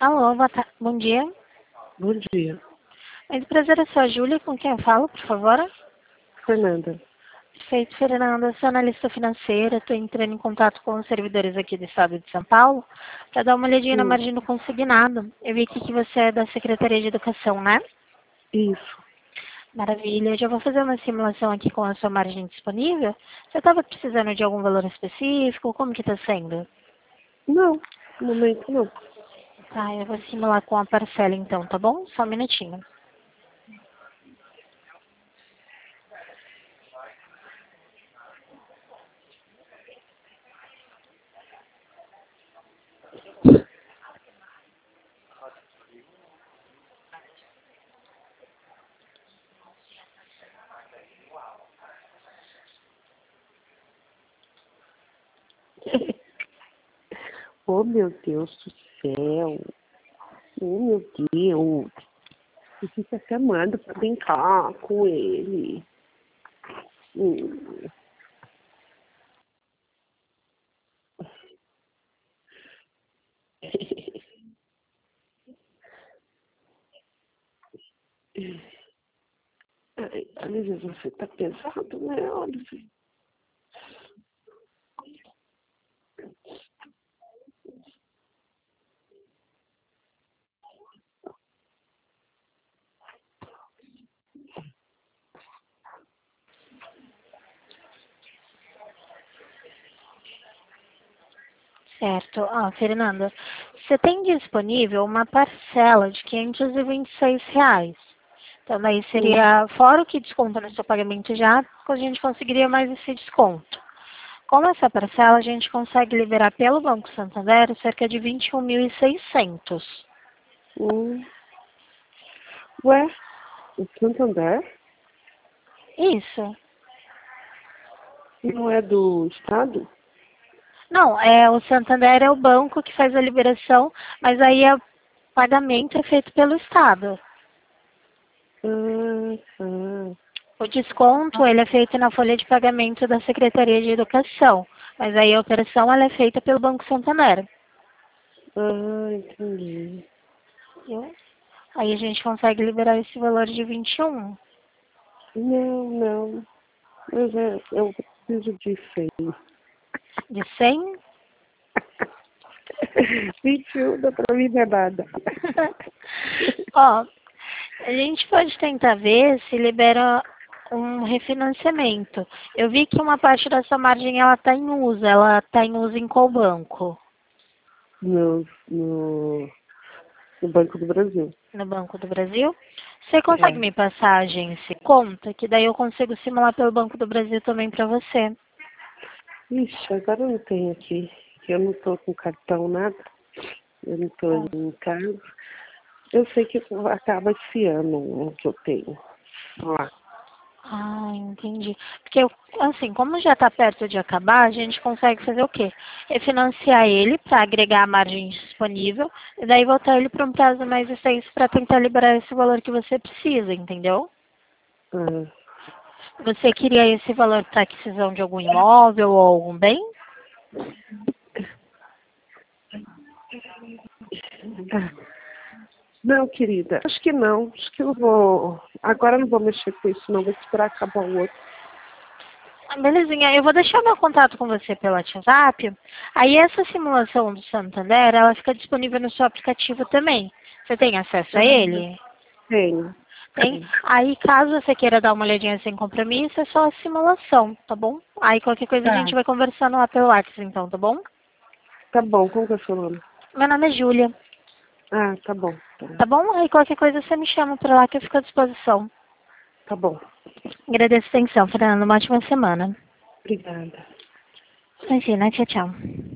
Alô, bom dia. Bom dia, Muito prazer, eu sou a Júlia, com quem eu falo, por favor? Fernanda. Perfeito, Fernanda. Eu sou analista financeira, estou entrando em contato com os servidores aqui do estado de São Paulo para dar uma olhadinha na Sim, margem do consignado. Eu vi aqui que você é da Secretaria de Educação, né? isso. Maravilha. Eu já vou fazer uma simulação aqui com a sua margem disponível. Você estava precisando de algum valor específico? Como que está sendo? Não, no momento não. Tá, eu vou simular com a parcela então, tá bom? Só um minutinho. Oh, meu Deus do céu. Oh, meu Deus. Eu fico até amando pra brincar com ele. Hum. Ai, às vezes você tá pesado, né? Olha assim. Certo. Fernanda, você tem disponível uma parcela de R$ 526. Então, daí Hum. seria, fora o que desconta no seu pagamento já, a gente conseguiria mais esse desconto. Com essa parcela, a gente consegue liberar pelo Banco Santander cerca de 21.600. Hum. Ué, o Santander Isso. não é do Estado? Não, o Santander é o banco que faz a liberação, mas aí o pagamento é feito pelo Estado. Ah, ah. O desconto, ele é feito na folha de pagamento da Secretaria de Educação, mas aí a operação ela é feita pelo Banco Santander. Ah, entendi. Viu? Aí a gente consegue liberar esse valor de 21. Não, não. Mas eu preciso de 100. De 100? 21 dá pra mim não é nada. Ó, a gente pode tentar ver se libera um refinanciamento. Eu vi que uma parte da sua margem ela está em uso. Ela está em uso em qual banco? No Banco do Brasil. No Banco do Brasil? Você consegue É. me passar a agência e conta? Que daí eu consigo simular pelo Banco do Brasil também para você. Ixi, agora eu não tenho aqui. Eu não tô com cartão, nada. Eu não tô em casa. Eu sei que acaba esse ano o que eu tenho lá. Entendi. Porque, assim, como já está perto de acabar, a gente consegue fazer o quê? Refinanciar ele para agregar a margem disponível e daí voltar ele para um prazo mais extenso para tentar liberar esse valor que você precisa, entendeu? Ah, Você queria esse valor para aquisição de algum imóvel ou algum bem? tá. Não, querida, acho que não. Acho que eu vou. Agora eu não vou mexer com isso, não. Vou esperar acabar o outro. Belezinha, eu vou deixar meu contato com você pelo WhatsApp. Aí essa simulação do Santander, ela fica disponível no seu aplicativo também. Você tem acesso a Ah, ele? tenho. Tem? Aí, caso você queira dar uma olhadinha sem compromisso, é só a simulação, tá bom? Aí, qualquer coisa a Tá. gente vai conversando lá pelo WhatsApp, então, tá bom? Tá bom. Como que é o seu nome? Meu nome é Júlia, Ah, tá bom. Tá, tá bom? Aí, qualquer coisa você me chama por lá que eu fico à disposição. tá bom. Agradeço a atenção, Fernanda. Uma ótima semana. Obrigada. Imagina, tchau, tchau.